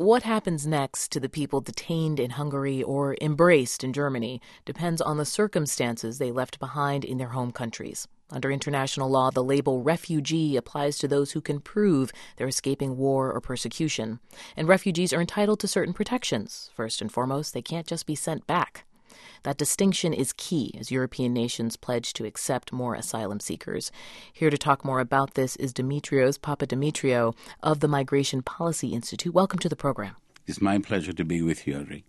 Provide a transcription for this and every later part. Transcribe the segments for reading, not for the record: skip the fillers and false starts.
What happens next to the people detained in Hungary or embraced in Germany depends on the circumstances they left behind in their home countries. Under international law, the label refugee applies to those who can prove they're escaping war or persecution. And refugees are entitled to certain protections. First and foremost, they can't just be sent back. That distinction is key as European nations pledge to accept more asylum seekers. Here to talk more about this is Dimitrios Papadimitriou of the Migration Policy Institute. Welcome to the program. It's my pleasure to be with you, Audrey.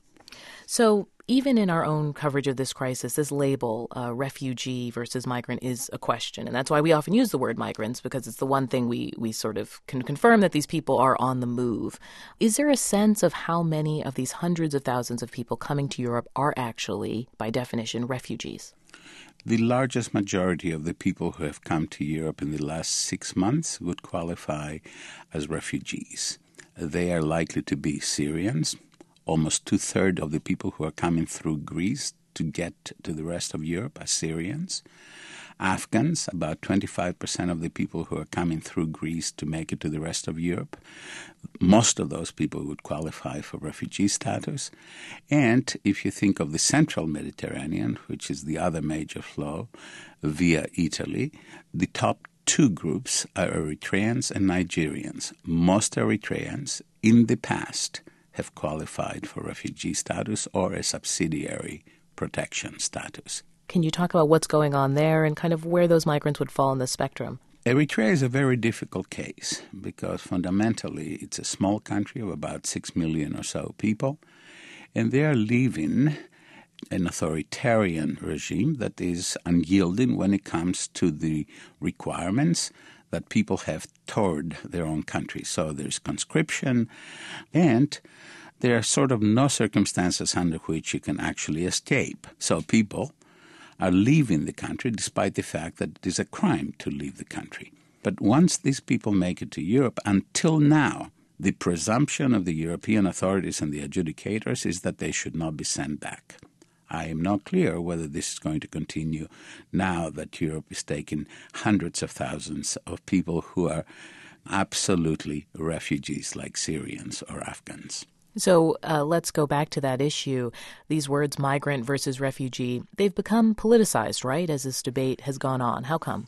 So even in our own coverage of this crisis, this label, refugee versus migrant, is a question. And that's why we often use the word migrants, because it's the one thing we sort of can confirm that these people are on the move. Is there a sense of how many of these hundreds of thousands of people coming to Europe are actually, by definition, refugees? The largest majority of the people who have come to Europe in the last 6 months would qualify as refugees. They are likely to be Syrians. Almost 2/3 of the people who are coming through Greece to get to the rest of Europe are Syrians. Afghans, about 25% of the people who are coming through Greece to make it to the rest of Europe. Most of those people would qualify for refugee status. And if you think of the central Mediterranean, which is the other major flow via Italy, the top two groups are Eritreans and Nigerians. Most Eritreans in the past have qualified for refugee status or a subsidiary protection status. Can you talk about what's going on there and kind of where those migrants would fall in the spectrum? Eritrea is a very difficult case because fundamentally it's a small country of about 6 million or so people, and they are leaving an authoritarian regime that is unyielding when it comes to the requirements that people have toward their own country. So there's conscription, and there are sort of no circumstances under which you can actually escape. So people are leaving the country despite the fact that it is a crime to leave the country. But once these people make it to Europe, until now, the presumption of the European authorities and the adjudicators is that they should not be sent back. I am not clear whether this is going to continue now that Europe is taking hundreds of thousands of people who are absolutely refugees like Syrians or Afghans. So let's go back to that issue. These words, migrant versus refugee, they've become politicized, right, as this debate has gone on. How come?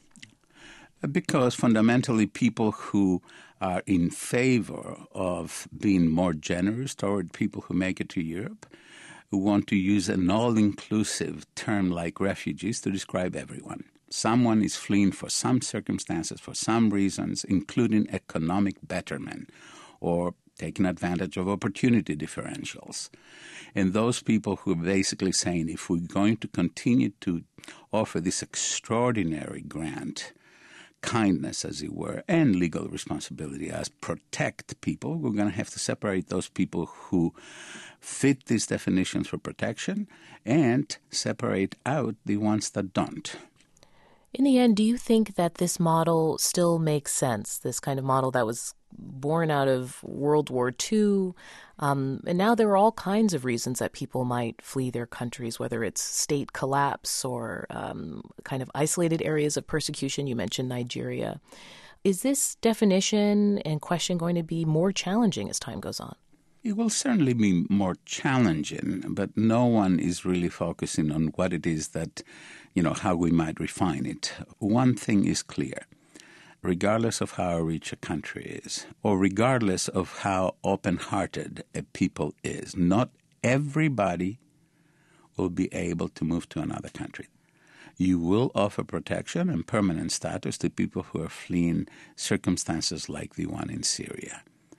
Because fundamentally people who are in favor of being more generous toward people who make it to Europe who want to use an all-inclusive term like refugees to describe everyone. Someone is fleeing for some circumstances, for some reasons, including economic betterment or taking advantage of opportunity differentials. And those people who are basically saying, if we're going to continue to offer this extraordinary grant, kindness, as it were, and legal responsibility as protect people, we're going to have to separate those people who fit these definitions for protection and separate out the ones that don't. In the end, do you think that this model still makes sense, this kind of model that was born out of World War II? And now there are all kinds of reasons that people might flee their countries, whether it's state collapse or kind of isolated areas of persecution. You mentioned Nigeria. Is this definition and question going to be more challenging as time goes on? It will certainly be more challenging, but no one is really focusing on what it is that, how we might refine it. One thing is clear. Regardless of how rich a country is, or regardless of how open-hearted a people is, not everybody will be able to move to another country. You will offer protection and permanent status to people who are fleeing circumstances like the one in Syria.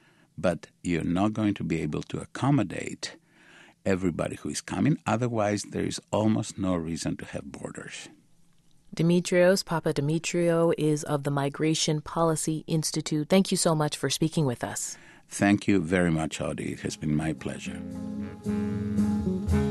But you're not going to be able to accommodate everybody who is coming. Otherwise, there is almost no reason to have borders. Dimitrios Papadimitriou is of the Migration Policy Institute. Thank you so much for speaking with us. Thank you very much, Audie. It has been my pleasure.